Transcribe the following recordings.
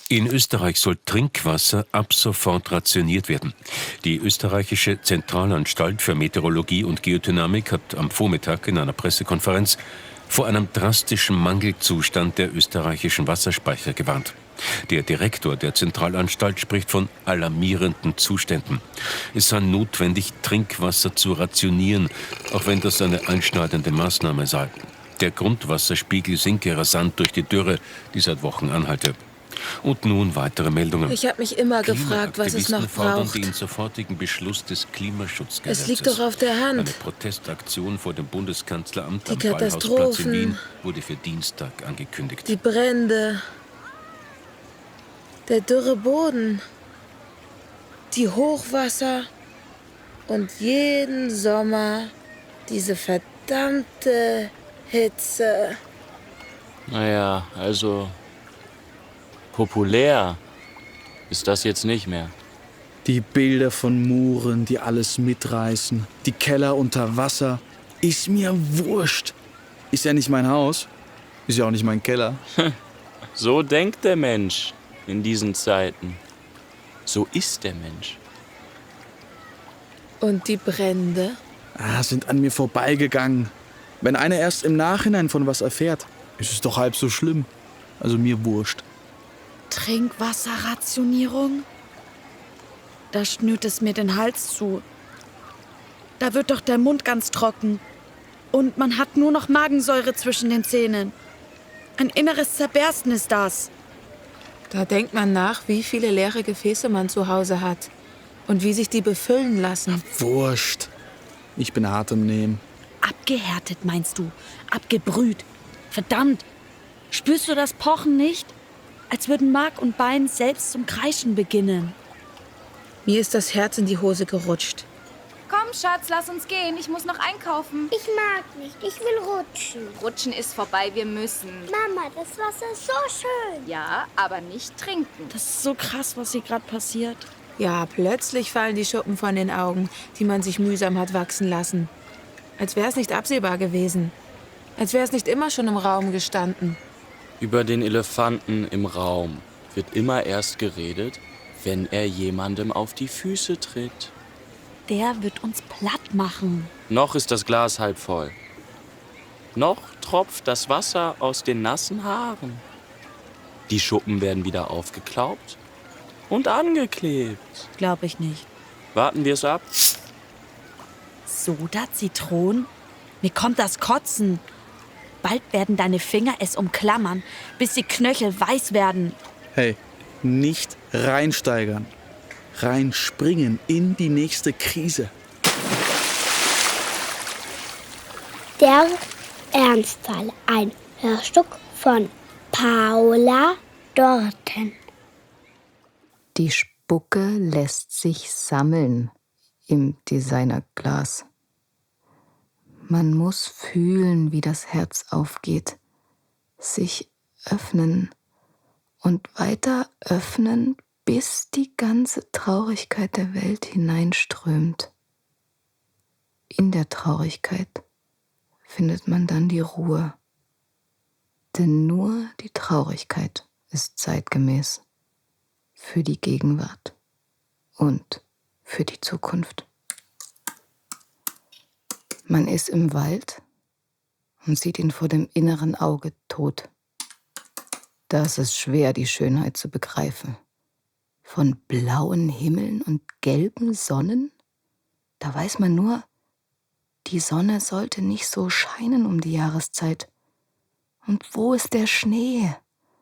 In Österreich soll Trinkwasser ab sofort rationiert werden. Die österreichische Zentralanstalt für Meteorologie und Geodynamik hat am Vormittag in einer Pressekonferenz vor einem drastischen Mangelzustand der österreichischen Wasserspeicher gewarnt. Der Direktor der Zentralanstalt spricht von alarmierenden Zuständen. Es sei notwendig, Trinkwasser zu rationieren, auch wenn das eine einschneidende Maßnahme sei. Der Grundwasserspiegel sinke rasant durch die Dürre, die seit Wochen anhalte. Und nun weitere Meldungen. Ich habe mich immer gefragt, was es noch braucht. Den sofortigen Beschluss des Klimaschutzgesetzes. Es liegt doch auf der Hand. Eine Protestaktion vor dem Bundeskanzleramt Die am Ballhausplatz in Katastrophen, Wien wurde für Dienstag angekündigt. die Brände, der dürre Boden, die Hochwasser und jeden Sommer diese verdammte Hitze. Naja, also populär ist das jetzt nicht mehr. Die Bilder von Muren, die alles mitreißen, die Keller unter Wasser, ist mir wurscht. Ist ja nicht mein Haus, ist ja auch nicht mein Keller. So denkt der Mensch in diesen Zeiten. So ist der Mensch. Und die Brände? Sind an mir vorbeigegangen. Wenn einer erst im Nachhinein von was erfährt, ist es doch halb so schlimm. Also mir wurscht. Trinkwasserrationierung? Da schnürt es mir den Hals zu. Da wird doch der Mund ganz trocken. Und man hat nur noch Magensäure zwischen den Zähnen. Ein inneres Zerbersten ist das. Da denkt man nach, wie viele leere Gefäße man zu Hause hat und wie sich die befüllen lassen. Wurscht. Ich bin hart im Nehmen. Abgehärtet meinst du? Abgebrüht? Verdammt! Spürst du das Pochen nicht? Als würden Mark und Bein selbst zum Kreischen beginnen. Mir ist das Herz in die Hose gerutscht. Komm, Schatz, lass uns gehen. Ich muss noch einkaufen. Ich mag nicht. Ich will rutschen. Rutschen ist vorbei, wir müssen. Mama, das Wasser ist so schön. Ja, aber nicht trinken. Das ist so krass, was hier gerade passiert. Ja, plötzlich fallen die Schuppen von den Augen, die man sich mühsam hat wachsen lassen. Als wäre es nicht absehbar gewesen. Als wäre es nicht immer schon im Raum gestanden. Über den Elefanten im Raum wird immer erst geredet, wenn er jemandem auf die Füße tritt. Der wird uns platt machen. Noch ist das Glas halb voll. Noch tropft das Wasser aus den nassen Haaren. Die Schuppen werden wieder aufgeklaubt und angeklebt. Glaub ich nicht. Warten wir es ab. Soda, Zitronen? Mir kommt das Kotzen. Bald werden deine Finger es umklammern, bis die Knöchel weiß werden. Hey, nicht reinsteigern. Reinspringen in die nächste Krise. Der Ernstfall. Ein Hörstück von Paula Dorten. Die Spucke lässt sich sammeln im Designerglas. Man muss fühlen, wie das Herz aufgeht, sich öffnen und weiter öffnen, bis die ganze Traurigkeit der Welt hineinströmt. In der Traurigkeit findet man dann die Ruhe, denn nur die Traurigkeit ist zeitgemäß für die Gegenwart und für die Zukunft. Man ist im Wald und sieht ihn vor dem inneren Auge tot. Da ist es schwer, die Schönheit zu begreifen. Von blauen Himmeln und gelben Sonnen, da weiß man nur, die Sonne sollte nicht so scheinen um die Jahreszeit. Und wo ist der Schnee?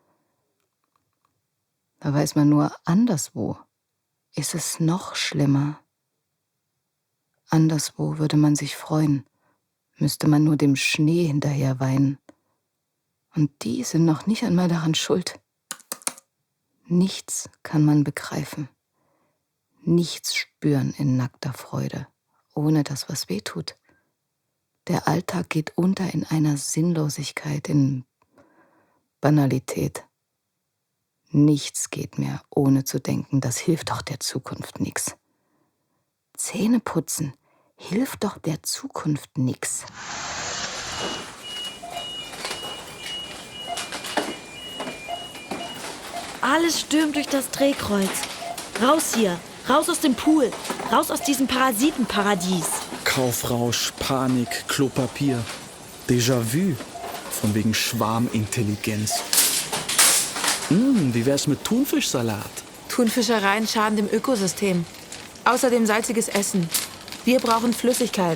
Da weiß man nur, anderswo ist es noch schlimmer. Anderswo würde man sich freuen, müsste man nur dem Schnee hinterher weinen. Und die sind noch nicht einmal daran schuld. Nichts kann man begreifen, nichts spüren in nackter Freude, ohne dass was wehtut. Der Alltag geht unter in einer Sinnlosigkeit, in Banalität. Nichts geht mehr, ohne zu denken, das hilft doch der Zukunft nix. Zähne putzen hilft doch der Zukunft nix. Alles stürmt durch das Drehkreuz. Raus hier, raus aus dem Pool, raus aus diesem Parasitenparadies. Kaufrausch, Panik, Klopapier. Déjà-vu. Von wegen Schwarmintelligenz. Wie wär's mit Thunfischsalat? Thunfischereien schaden dem Ökosystem. Außerdem salziges Essen. Wir brauchen Flüssigkeit.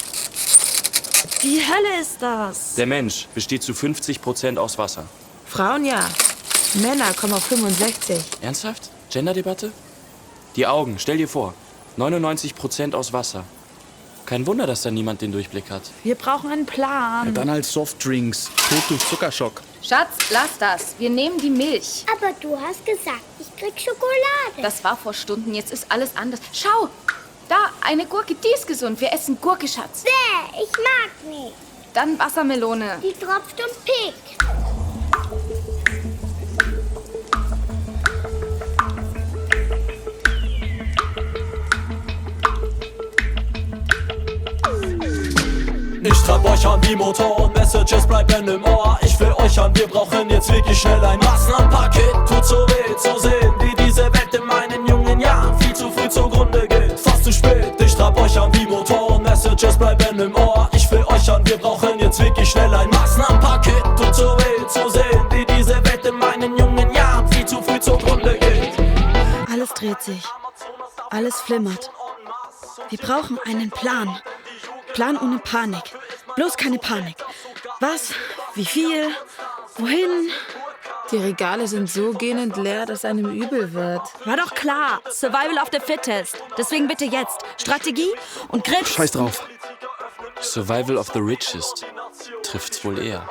Die Hölle ist das. Der Mensch besteht zu 50% aus Wasser. Frauen ja. Männer kommen auf 65. Ernsthaft? Genderdebatte? Die Augen, stell dir vor. 99% aus Wasser. Kein Wunder, dass da niemand den Durchblick hat. Wir brauchen einen Plan. Ja, dann halt Softdrinks. Tot durch Zuckerschock. Schatz, lass das. Wir nehmen die Milch. Aber du hast gesagt, ich krieg Schokolade. Das war vor Stunden, jetzt ist alles anders. Schau, da, eine Gurke, die ist gesund. Wir essen Gurke, Schatz. Bäh, ich mag nicht. Dann Wassermelone. Die tropft und piekt. Ich treib euch an wie Motor und Messages bleiben im Ohr. Ich will euch an, wir brauchen jetzt wirklich schnell ein Maßnahmenpaket. Tut so weh zu sehen, wie diese Welt in meinen jungen Jahren viel zu früh zugrunde geht. Fast zu spät, ich treib euch an wie Motor und Messages bleiben im Ohr. Ich will euch an, wir brauchen jetzt wirklich schnell ein Maßnahmenpaket. Tut so weh zu sehen, wie diese Welt in meinen jungen Jahren viel zu früh zugrunde geht. Alles dreht sich. Alles flimmert. Wir brauchen einen Plan. Plan ohne Panik. Bloß keine Panik. Was? Wie viel? Wohin? Die Regale sind so gähnend leer, dass einem übel wird. War doch klar. Survival of the Fittest. Deswegen bitte jetzt. Strategie und Griff. Scheiß drauf. Survival of the Richest. Trifft's wohl eher.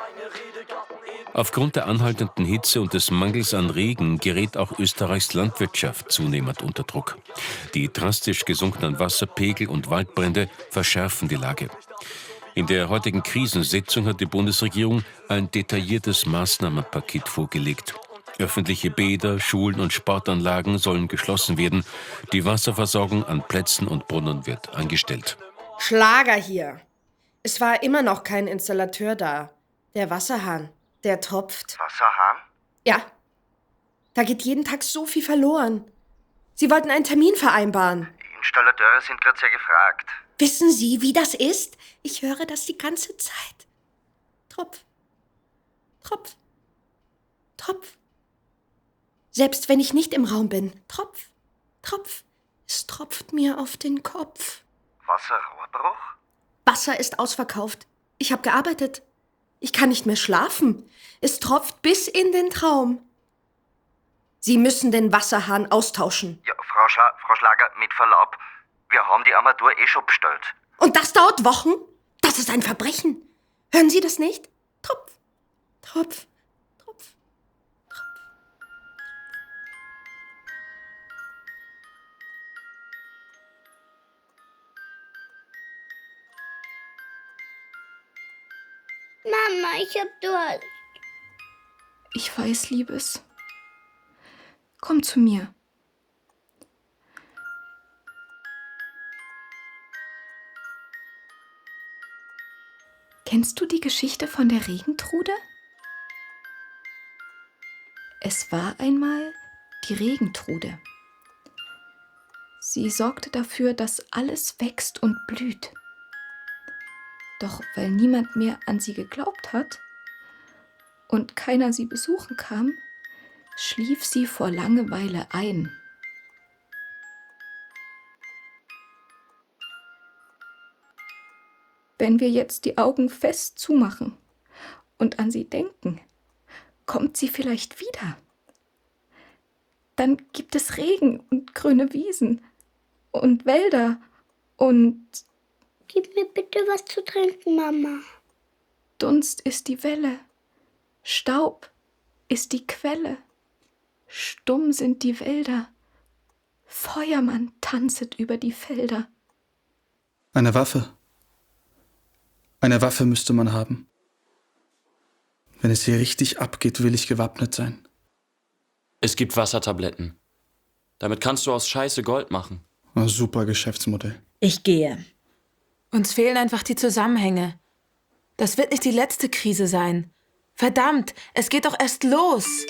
Aufgrund der anhaltenden Hitze und des Mangels an Regen gerät auch Österreichs Landwirtschaft zunehmend unter Druck. Die drastisch gesunkenen Wasserpegel und Waldbrände verschärfen die Lage. In der heutigen Krisensitzung hat die Bundesregierung ein detailliertes Maßnahmenpaket vorgelegt. Öffentliche Bäder, Schulen und Sportanlagen sollen geschlossen werden. Die Wasserversorgung an Plätzen und Brunnen wird eingestellt. Schlager hier. Es war immer noch kein Installateur da. Der Wasserhahn, der tropft. Wasserhahn? Ja. Da geht jeden Tag so viel verloren. Sie wollten einen Termin vereinbaren. Die Installateure sind gerade sehr gefragt. Wissen Sie, wie das ist? Ich höre das die ganze Zeit. Tropf. Tropf. Tropf. Selbst wenn ich nicht im Raum bin. Tropf. Tropf. Es tropft mir auf den Kopf. Wasserrohrbruch? Wasser ist ausverkauft. Ich habe gearbeitet. Ich kann nicht mehr schlafen. Es tropft bis in den Traum. Sie müssen den Wasserhahn austauschen. Ja, Frau Schlager, mit Verlaub, wir haben die Armatur eh schon bestellt. Und das dauert Wochen? Das ist ein Verbrechen. Hören Sie das nicht? Tropf, Tropf, Tropf, Tropf. Mama, ich hab Durst. Ich weiß, Liebes. Komm zu mir. Kennst du die Geschichte von der Regentrude? Es war einmal die Regentrude. Sie sorgte dafür, dass alles wächst und blüht. Doch weil niemand mehr an sie geglaubt hat und keiner sie besuchen kam, schlief sie vor Langeweile ein. Wenn wir jetzt die Augen fest zumachen und an sie denken, kommt sie vielleicht wieder. Dann gibt es Regen und grüne Wiesen und Wälder und... Gib mir bitte was zu trinken, Mama. Dunst ist die Welle, Staub ist die Quelle, stumm sind die Wälder, Feuermann tanzet über die Felder. Eine Waffe. Eine Waffe müsste man haben. Wenn es hier richtig abgeht, will ich gewappnet sein. Es gibt Wassertabletten. Damit kannst du aus Scheiße Gold machen. Ein super Geschäftsmodell. Ich gehe. Uns fehlen einfach die Zusammenhänge. Das wird nicht die letzte Krise sein. Verdammt, es geht doch erst los.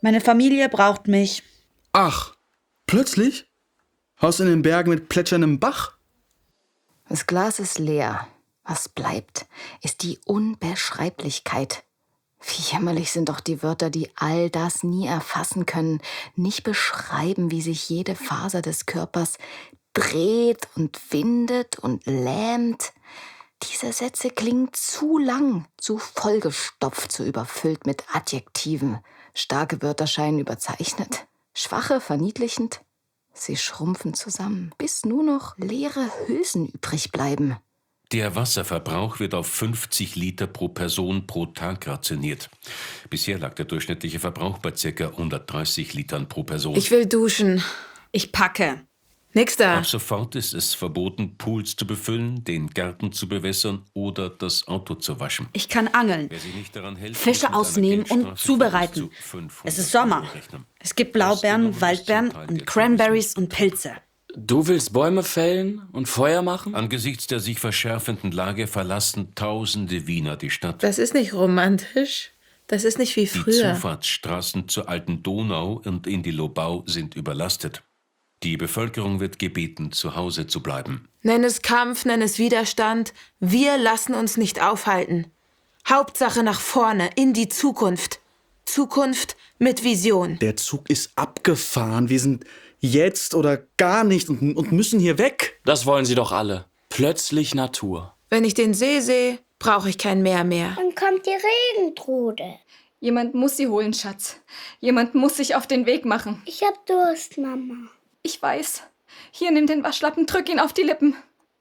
Meine Familie braucht mich. Ach, plötzlich? Haus in den Bergen mit plätscherndem Bach? Das Glas ist leer. Was bleibt, ist die Unbeschreiblichkeit. Wie jämmerlich sind doch die Wörter, die all das nie erfassen können, nicht beschreiben, wie sich jede Faser des Körpers dreht und windet und lähmt. Diese Sätze klingen zu lang, zu vollgestopft, zu überfüllt mit Adjektiven. Starke Wörter scheinen überzeichnet, schwache verniedlichend. Sie schrumpfen zusammen, bis nur noch leere Hülsen übrig bleiben. Der Wasserverbrauch wird auf 50 Liter pro Person pro Tag rationiert. Bisher lag der durchschnittliche Verbrauch bei ca. 130 Litern pro Person. Ich will duschen. Ich packe. Nix da. Ab sofort ist es verboten, Pools zu befüllen, den Garten zu bewässern oder das Auto zu waschen. Ich kann angeln, Wer sich nicht daran hält, Fische ausnehmen und zubereiten. Es ist Sommer. Es gibt Blaubeeren, Waldbeeren und Cranberries und Pilze. Du willst Bäume fällen und Feuer machen? Angesichts der sich verschärfenden Lage verlassen tausende Wiener die Stadt. Das ist nicht romantisch. Das ist nicht wie Die früher. Zufahrtsstraßen zur alten Donau und in die Lobau sind überlastet. Die Bevölkerung wird gebeten, zu Hause zu bleiben. Nenn es Kampf, nenn es Widerstand. Wir lassen uns nicht aufhalten. Hauptsache nach vorne, in die Zukunft. Zukunft mit Vision. Der Zug ist abgefahren. Wir sind jetzt oder gar nicht und müssen hier weg. Das wollen sie doch alle. Plötzlich Natur. Wenn ich den See sehe, brauche ich kein Meer mehr. Dann kommt die Regentrude. Jemand muss sie holen, Schatz. Jemand muss sich auf den Weg machen. Ich hab Durst, Mama. Ich weiß. Hier, nimm den Waschlappen, drück ihn auf die Lippen.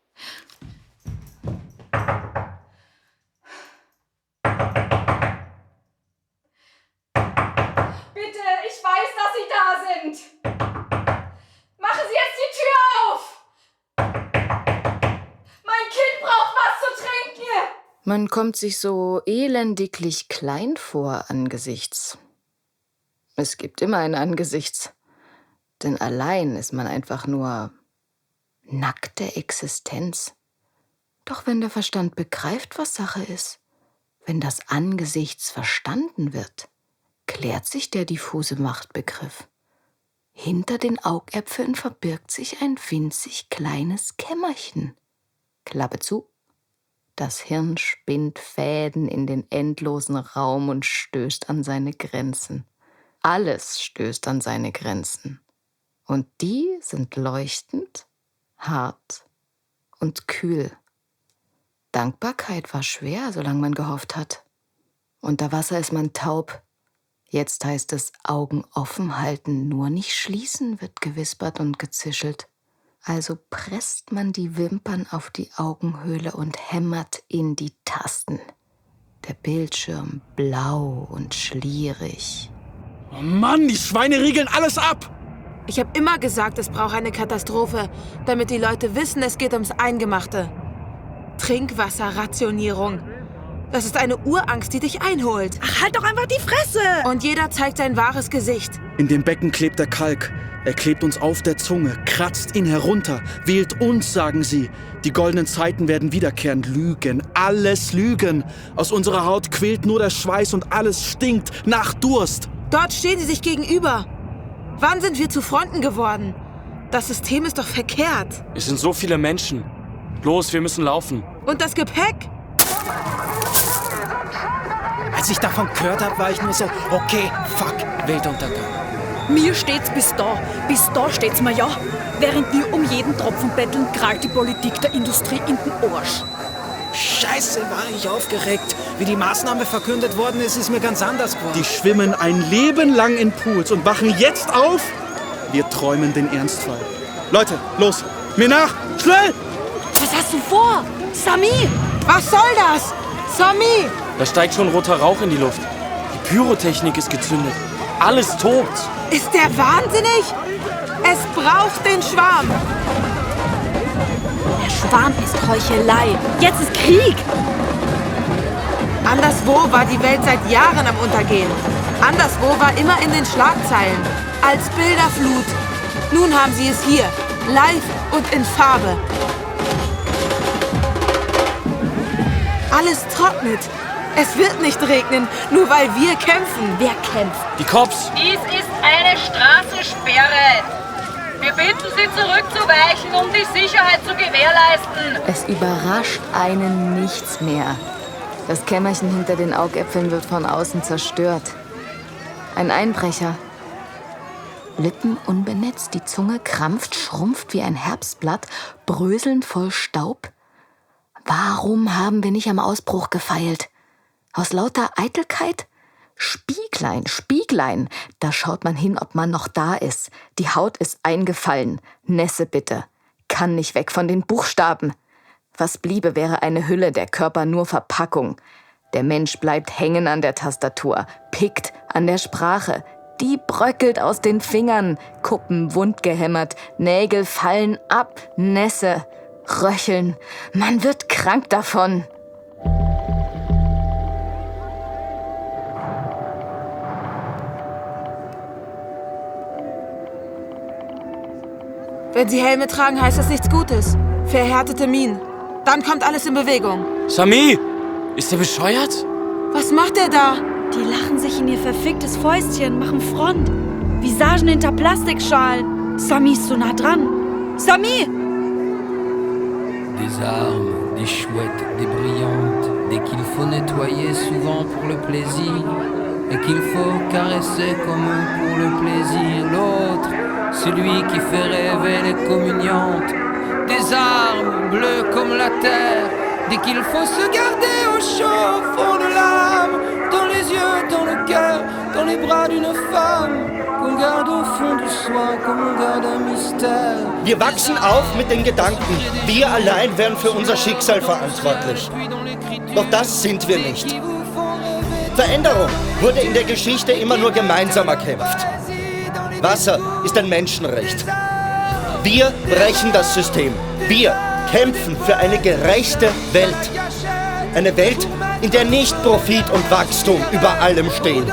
Bitte, ich weiß, dass Sie da sind. Machen Sie jetzt die Tür auf. Mein Kind braucht was zu trinken. Man kommt sich so elendiglich klein vor angesichts. Es gibt immer ein Angesichts. Denn allein ist man einfach nur nackte Existenz. Doch wenn der Verstand begreift, was Sache ist, wenn das Angesichts verstanden wird, klärt sich der diffuse Machtbegriff. Hinter den Augäpfeln verbirgt sich ein winzig kleines Kämmerchen. Klappe zu. Das Hirn spinnt Fäden in den endlosen Raum und stößt an seine Grenzen. Alles stößt an seine Grenzen. Und die sind leuchtend, hart und kühl. Dankbarkeit war schwer, solange man gehofft hat. Unter Wasser ist man taub. Jetzt heißt es Augen offen halten, nur nicht schließen, wird gewispert und gezischelt. Also presst man die Wimpern auf die Augenhöhle und hämmert in die Tasten. Der Bildschirm blau und schlierig. Oh Mann, die Schweine riegeln alles ab! Ich habe immer gesagt, es braucht eine Katastrophe, damit die Leute wissen, es geht ums Eingemachte. Trinkwasserrationierung. Das ist eine Urangst, die dich einholt. Ach, halt doch einfach die Fresse! Und jeder zeigt sein wahres Gesicht. In dem Becken klebt der Kalk. Er klebt uns auf der Zunge, kratzt ihn herunter, wählt uns, sagen sie. Die goldenen Zeiten werden wiederkehren. Lügen, alles Lügen. Aus unserer Haut quillt nur der Schweiß und alles stinkt nach Durst. Dort stehen sie sich gegenüber. Wann sind wir zu Fronten geworden? Das System ist doch verkehrt. Es sind so viele Menschen. Los, wir müssen laufen. Und das Gepäck? Als ich davon gehört habe, war ich nur so, okay, fuck, Weltuntergang. Mir steht's bis da steht's mir ja. Während wir um jeden Tropfen betteln, krallt die Politik der Industrie in den Arsch. Scheiße, war ich aufgeregt. Wie die Maßnahme verkündet worden ist, ist mir ganz anders geworden. Die schwimmen ein Leben lang in Pools und wachen jetzt auf. Wir träumen den Ernstfall. Leute, los, mir nach, schnell! Was hast du vor? Sami! Was soll das? Sami! Da steigt schon roter Rauch in die Luft. Die Pyrotechnik ist gezündet. Alles tobt. Ist der wahnsinnig? Es braucht den Schwarm. Der Schwarm ist Heuchelei. Jetzt ist Krieg. Anderswo war die Welt seit Jahren am Untergehen. Anderswo war immer in den Schlagzeilen. Als Bilderflut. Nun haben sie es hier. Live und in Farbe. Alles trocknet. Es wird nicht regnen, nur weil wir kämpfen. Wer kämpft? Die Cops. Dies ist eine Straßensperre. Wir bitten Sie zurückzuweichen, um die Sicherheit zu gewährleisten. Es überrascht einen nichts mehr. Das Kämmerchen hinter den Augäpfeln wird von außen zerstört. Ein Einbrecher. Lippen unbenetzt, die Zunge krampft, schrumpft wie ein Herbstblatt, bröselnd voll Staub. Warum haben wir nicht am Ausbruch gefeilt? Aus lauter Eitelkeit? Spieglein, Spieglein, da schaut man hin, ob man noch da ist. Die Haut ist eingefallen. Nässe bitte. Kann nicht weg von den Buchstaben. Was bliebe, wäre eine Hülle, der Körper nur Verpackung. Der Mensch bleibt hängen an der Tastatur, pickt an der Sprache. Die bröckelt aus den Fingern, Kuppen wundgehämmert, Nägel fallen ab, Nässe, Röcheln. Man wird krank davon. Wenn Sie Helme tragen, heißt das nichts Gutes. Verhärtete Minen. Dann kommt alles in Bewegung. Sami! Ist der bescheuert? Was macht er da? Die lachen sich in ihr verficktes Fäustchen, machen Front. Visagen hinter Plastikschalen. Sami ist so nah dran. Sami! Des armes, des chouettes, des brillantes, des qu'il faut nettoyer souvent pour le plaisir, et qu'il faut caresser comme pour le plaisir. L'autre, celui qui fait rêver les communiantes, des armes bleues comme la terre, dès qu'il faut se garder au chaud, au fond de l'âme, dans les yeux, dans le cœur, dans les bras d'une femme, qu'on garde au fond de soi, comme on garde un mystère. Wir wachsen auf mit den Gedanken, wir allein wären für unser Schicksal verantwortlich. Doch das sind wir nicht. Veränderung wurde in der Geschichte immer nur gemeinsam erkämpft. Wasser ist ein Menschenrecht. Wir brechen das System. Wir kämpfen für eine gerechte Welt. Eine Welt, in der nicht Profit und Wachstum über allem stehen.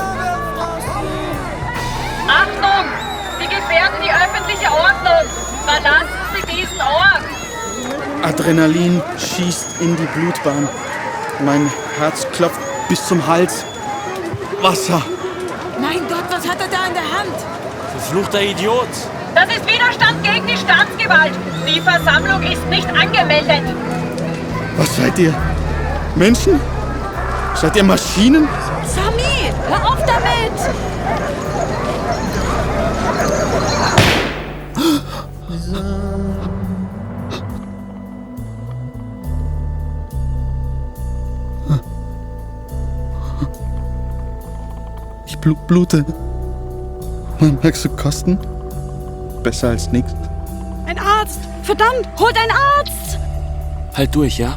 Achtung! Sie gefährden die öffentliche Ordnung. Verlassen Sie diesen Ort. Adrenalin schießt in die Blutbahn. Mein Herz klopft bis zum Hals. Wasser. Mein Gott, was hat er da in der Hand? Verfluchter Idiot. Das ist Widerstand gegen die Staatsgewalt. Die Versammlung ist nicht angemeldet. Was seid ihr? Menschen? Seid ihr Maschinen? Sami, hör auf damit! Ich blute. Magst du kosten? Besser als nichts. Ein Arzt! Verdammt, holt einen Arzt! Halt durch, ja?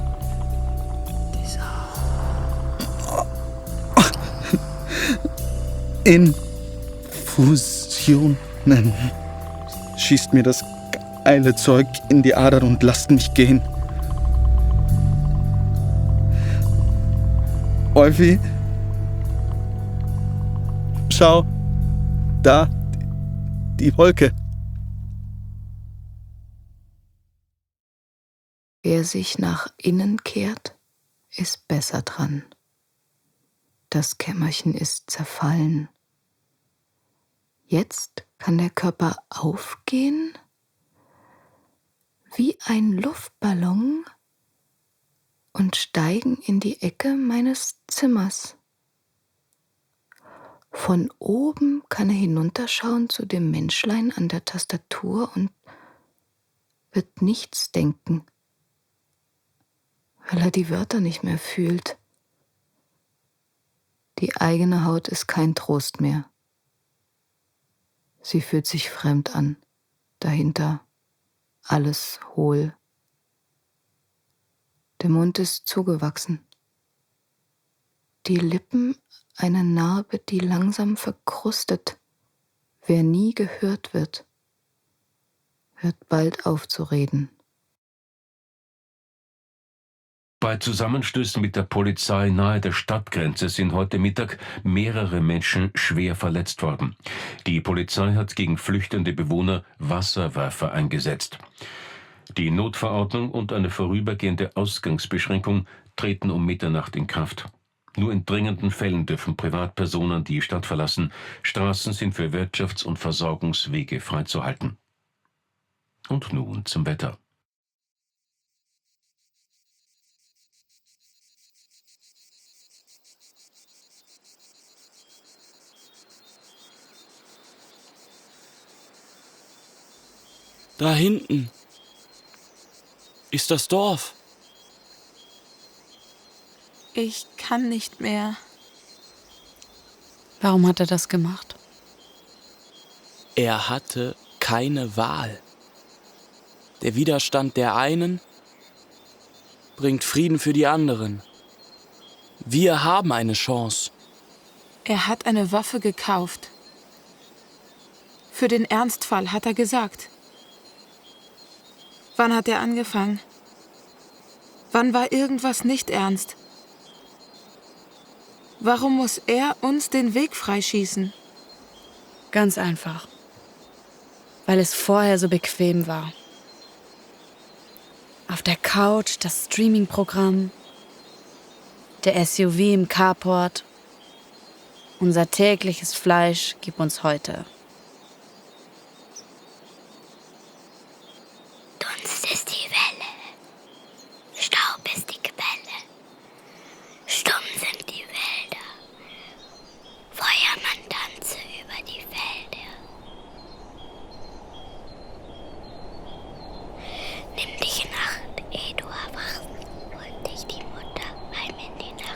Infusionen. Schießt mir das geile Zeug in die Adern und lasst mich gehen. Wolfi? Schau. Da. Die Wolke. Wer sich nach innen kehrt, ist besser dran. Das Kämmerchen ist zerfallen. Jetzt kann der Körper aufgehen, wie ein Luftballon, und steigen in die Ecke meines Zimmers. Von oben kann er hinunterschauen zu dem Menschlein an der Tastatur und wird nichts denken, weil er die Wörter nicht mehr fühlt. Die eigene Haut ist kein Trost mehr. Sie fühlt sich fremd an, dahinter alles hohl. Der Mund ist zugewachsen. Die Lippen eine Narbe, die langsam verkrustet. Wer nie gehört wird, hört bald auf zu reden. Bei Zusammenstößen mit der Polizei nahe der Stadtgrenze sind heute Mittag mehrere Menschen schwer verletzt worden. Die Polizei hat gegen flüchtende Bewohner Wasserwerfer eingesetzt. Die Notverordnung und eine vorübergehende Ausgangsbeschränkung treten um Mitternacht in Kraft. Nur in dringenden Fällen dürfen Privatpersonen die Stadt verlassen. Straßen sind für Wirtschafts- und Versorgungswege freizuhalten. Und nun zum Wetter. Da hinten ist das Dorf. Ich kann nicht mehr. Warum hat er das gemacht? Er hatte keine Wahl. Der Widerstand der einen bringt Frieden für die anderen. Wir haben eine Chance. Er hat eine Waffe gekauft. Für den Ernstfall, hat er gesagt. Wann hat er angefangen? Wann war irgendwas nicht ernst? Warum muss er uns den Weg freischießen? Ganz einfach. Weil es vorher so bequem war. Auf der Couch das Streaming-Programm, der SUV im Carport. Unser tägliches Fleisch gibt uns heute. Dunst ist die Welle, Staub ist die Quelle, stumm sind die Wälder, Feuermann tanze über die Felder. Nimm dich in Acht, ehe du erwachst, holt dich die Mutter heim in die Nacht.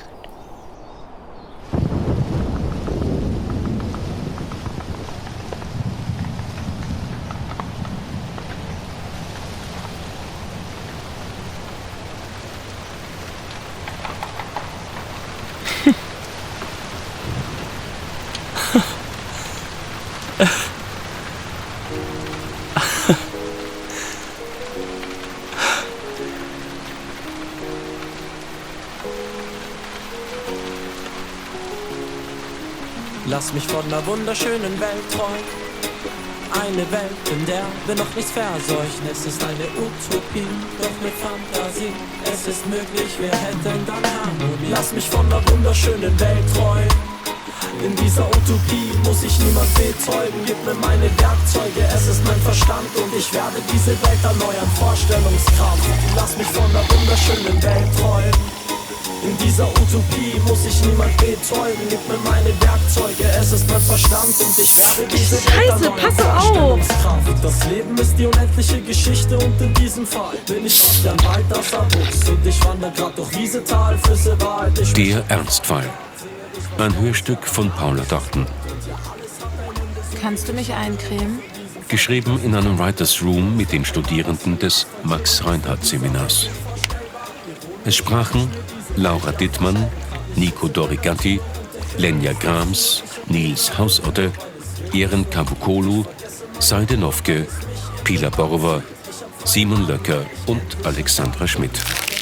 Lass mich von einer wunderschönen Welt träumen. Eine Welt, in der wir noch nichts verseuchen. Es ist eine Utopie, doch mit Fantasie. Es ist möglich, wir hätten dann Harmonie. Lass mich von einer wunderschönen Welt träumen. In dieser Utopie muss ich niemand betäuben. Gib mir meine Werkzeuge, es ist mein Verstand. Und ich werde diese Welt erneuern, Vorstellungskraft. Lass mich von einer wunderschönen Welt träumen. In dieser Utopie muss ich niemand betäuben. Gib mir meine Werkzeuge, es ist mein Verstand. Und ich werde diese Welt erneuern, pass auf! Das Leben ist die unendliche Geschichte. Und in diesem Fall bin ich Bastian Balthasar Buchs. Und ich wandere grad durch Wiesetal, Flüsse, Wald. Der Ernstfall. Ein Hörstück von Paula Dachten. Kannst du mich eincremen? Geschrieben in einem Writers Room mit den Studierenden des Max-Reinhardt-Seminars. Es sprachen Laura Dittmann, Nico Dorigatti, Lenja Grams, Nils Hausotte, Eren Kabukolu, Saide Nofke, Pila Borova, Simon Löcker und Alexandra Schmidt.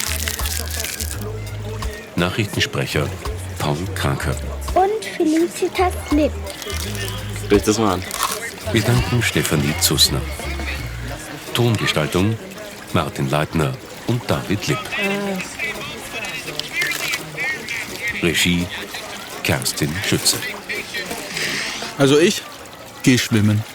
Nachrichtensprecher Paul Kraker. Und Felicitas Lipp. Sprich das mal an. Wir danken Stefanie Zusner. Tongestaltung Martin Leitner und David Lipp. Regie Kerstin Schütze. Also ich geh schwimmen.